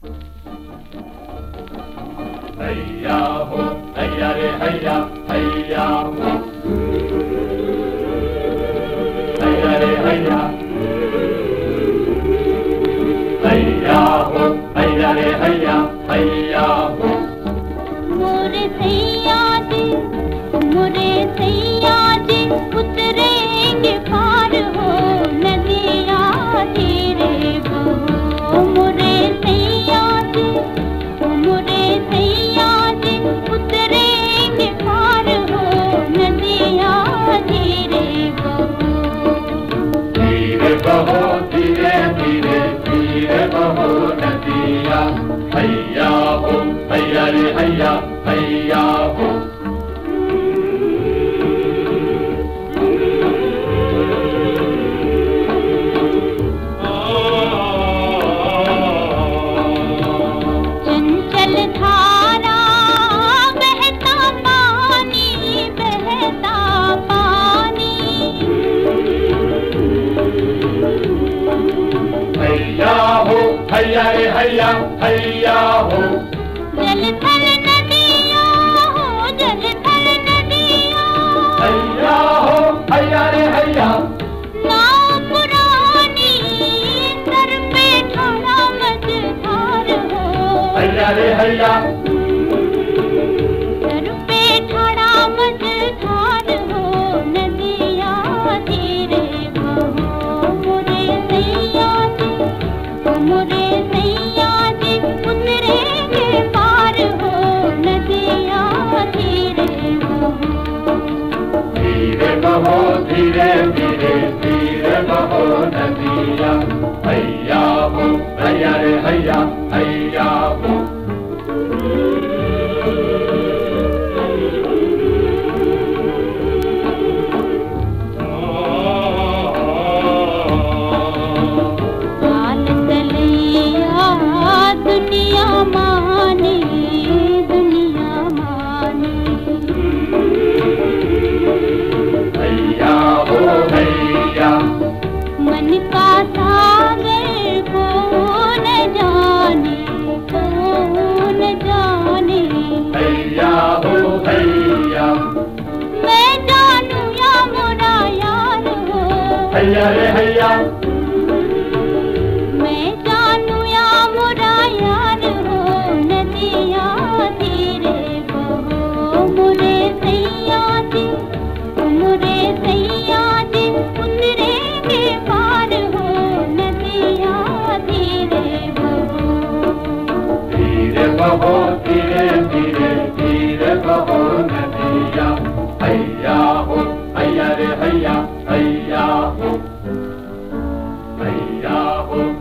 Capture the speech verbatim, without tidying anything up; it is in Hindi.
हैया हो हैया रे हैया हैया हो हैया रे हैया हैया हो हैया रे हैया हैया हो मोरे सैया जी मोरे सैया जी उतरेंगे पार हो नदिया धीरे बहो मोरे सैया जी मोरे सैया जी उतरेंगे पार हो नदिया धीरे बहो धीरे बहो धीरे धीरे धीरे बहो नदिया हैया हो हैया रे हैया हैया हो चंचल धारा बहता पानी बहता पानी हैया हो हैया रे हैया हैया हो जल थल नदिया हो जल थल नदिया हैया हो हैया रे हैया नाव पुरानी सर पे ठाड़ा मझधार हो हैया रे हैया सर पे ठाड़ा मझधार हो नदिया धीरे बहो मोरे सैया जी मोरे सैया जी उतरेंगे पार हो नदिया धीरे बहो धीरे बहो धीरे धीरे धीरे बहो नदिया हैया हो हैया रे हैया हैया हो काल तलैया दुनिया माने दुनिया माने हैया हो हैया मन का सागर कौन जाने कौन जाने हैया हो हैया मैं जानू या मोरा यार हो हैया रे हैया मैं जानू या मोरा यार हो नदिया धीरे बहो मोरे सैया जी मोरे सैया जी उतरेंगे पार हो नदिया धीरे बहो धीरे बहो धीरे धीरे धीरे बहो नदिया हैया हो हैया रे हैया हैया हो हैया हो